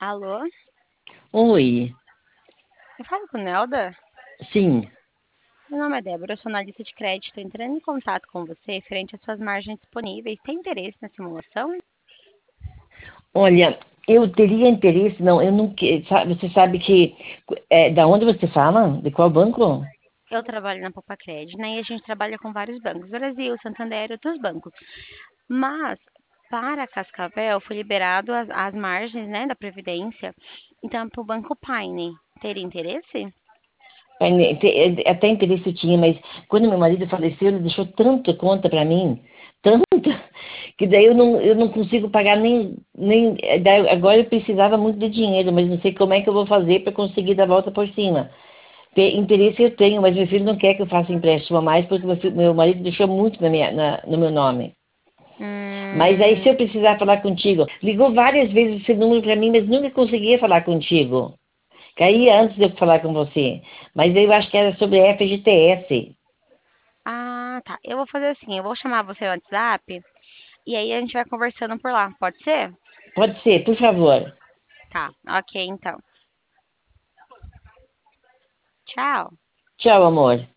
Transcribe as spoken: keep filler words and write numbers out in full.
Alô? Oi, Eu falo com Nelda? sim. Meu nome é Débora, eu sou analista de crédito. Estou entrando em contato com você frente às suas margens disponíveis. Tem interesse na simulação? Olha, eu teria interesse, não, eu não que- sa- você sabe que é, da onde você fala? De qual banco? Eu trabalho na Poupa Crédito, né? E a gente trabalha com vários bancos, Brasil, Santander e outros bancos. Mas, para a Cascavel, foi liberado as, as margens, né, da Previdência. Então, para o Banco Paine, teria interesse? É, né, te- é, Até interesse eu tinha, mas quando meu marido faleceu, ele deixou tanta conta para mim, tanta, que daí eu não, eu não consigo pagar nem, nem é, daí agora eu precisava muito de dinheiro, mas não sei como é que eu vou fazer para conseguir dar a volta por cima. Ter interesse eu tenho, mas meu filho não quer que eu faça empréstimo a mais, porque meu, filho- meu marido deixou muito na minha, na- no meu nome. Mas aí, Hum, se eu precisar falar contigo, ligou várias vezes esse número para mim, mas nunca conseguia falar contigo. Caía antes de eu falar com você. Mas eu acho que era sobre F G T S. ah, tá. Eu vou fazer assim, eu vou chamar você no WhatsApp e aí a gente vai conversando por lá. Pode ser? Pode ser, por favor. Tá, ok, então. Tchau. Tchau, amor.